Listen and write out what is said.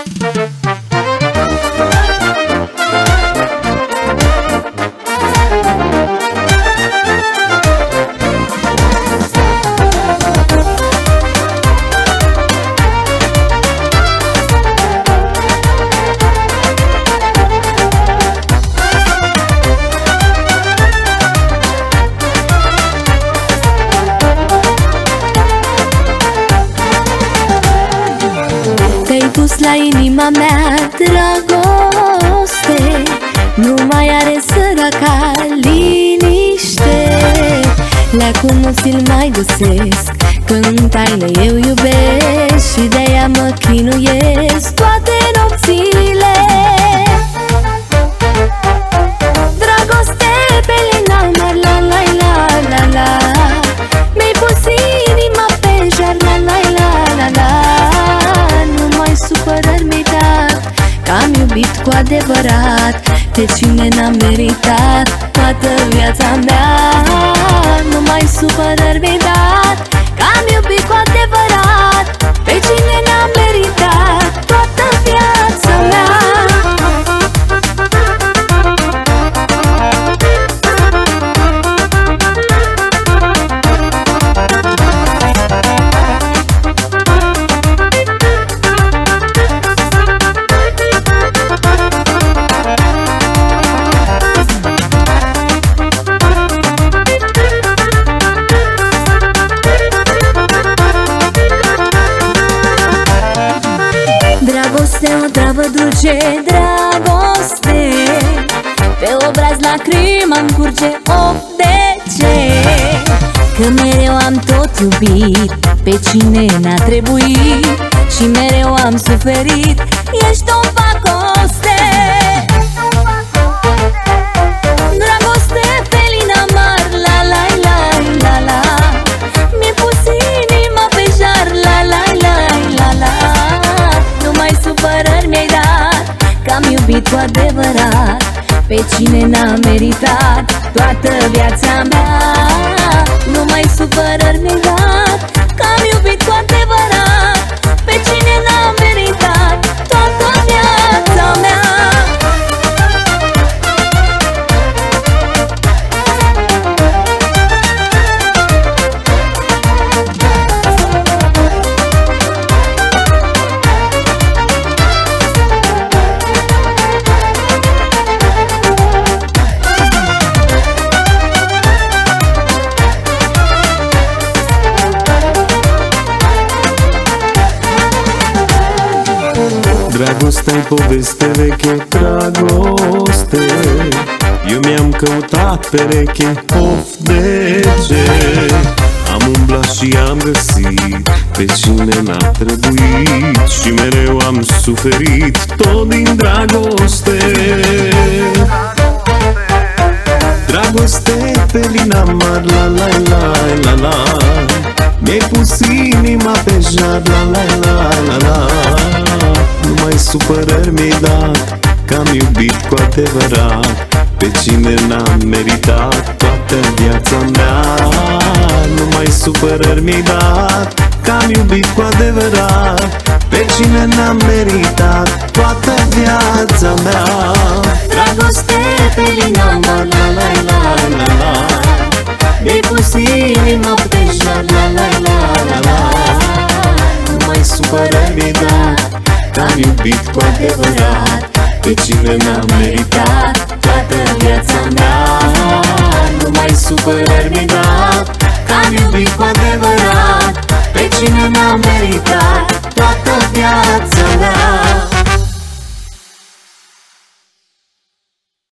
Te-ai pus la inima mea dragoste, nu mai are săraca liniște. Leacul nu ți-l mai găsesc, când taină eu iubesc, și de-aia mă chinuiesc toate nopțile. Dragoste pe linamar, la la la la la, mi-ai pus inima pe jar, la la la la la. Supărări mi-ai dat, că am iubit cu adevărat pe cine n-am meritat toată viața mea. Numai supărări mi-ai dat, că am iubit cu adevărat pe cine n-am meritat toată viața mea. Dragoste, o travă dulce, dragoste, pe obraz lacrima-mi curge, of, de ce? Că mereu am tot iubit pe cine n-a trebuit, și mereu am suferit, ești o pacoste. Dragoste pe linamar, la la la la la, mi-ai pus inima pe jar, la la la la la. Supărări mi-ai dat, că am iubit cu adevărat pe cine n-a meritat toată viața mea. Numai supărări mi-ai dat, că am iubit cu adevărat pe cine n-a meritat toată viața mea. Dragoste-i poveste veche, dragoste, eu mi-am căutat pereche, of, de ce? Am umblat și am găsit pe cine n-a trebuit, și mereu am suferit tot din dragoste. Dragoste pe linamar, la la la la la, mi-ai pus inima pe jar, la la la la la. Numai supărări mi-ai dat, că am iubit cu adevărat pe cine n-am meritat toată viața mea. Numai supărări mi-ai dat, că am iubit cu adevărat pe cine n-am meritat toată viața mea. Dragoste pe linamar, la la la la la, mi-ai pus inima pe jar, la la la la la. Numai supărări mi-ai dat, că am iubit cu adevărat pe cine n-am meritat toată viața mea. Numai supărări mi-ai dat, că am iubit cu adevărat pe cine n-am meritat toată viața mea.